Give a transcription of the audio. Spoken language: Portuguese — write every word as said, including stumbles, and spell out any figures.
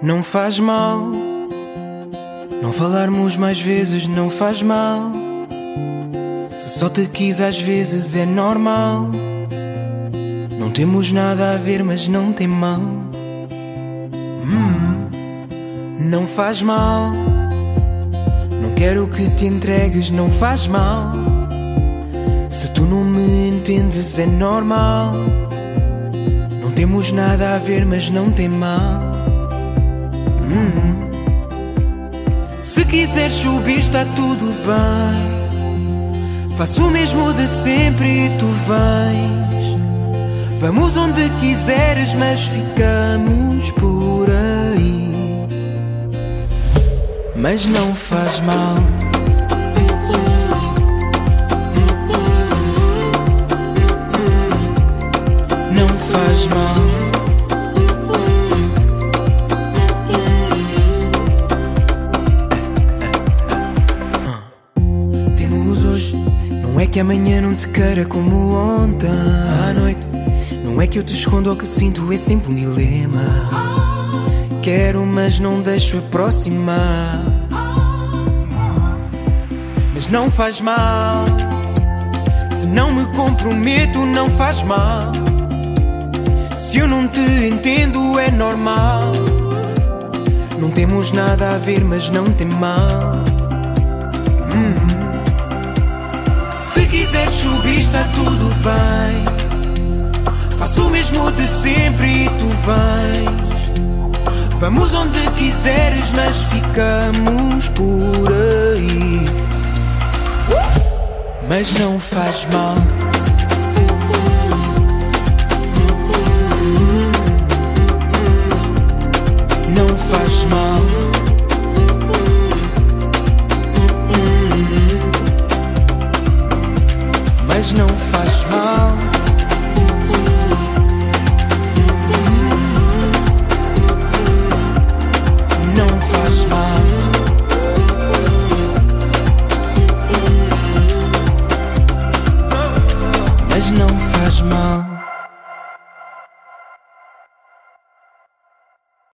Não faz mal. Não falarmos mais vezes não faz mal. Se só te quis às vezes é normal. Não temos nada a ver, mas não tem mal. hum, Não faz mal. Não quero que te entregues, não faz mal. Se tu não me entendes é normal. Não temos nada a ver, mas não tem mal. hum. Se quiseres subir está tudo bem. Faço o mesmo de sempre e tu vens. Vamos onde quiseres, mas ficamos por aí. Mas não faz mal. Não faz mal. Temos hoje, não é que amanhã não te queira como ontem à noite. Não é que eu te escondo o que sinto, é sempre um dilema. Quero, mas não deixo aproximar. Mas não faz mal. Se não me comprometo, não faz mal. Se eu não te entendo, é normal. Não temos nada a ver, mas não tem mal. hum. Se quiseres subir, está tudo bem. Faço o mesmo de sempre e tu vens. Vamos onde quiseres, mas ficamos por aí. Mas não faz mal. Não faz mal.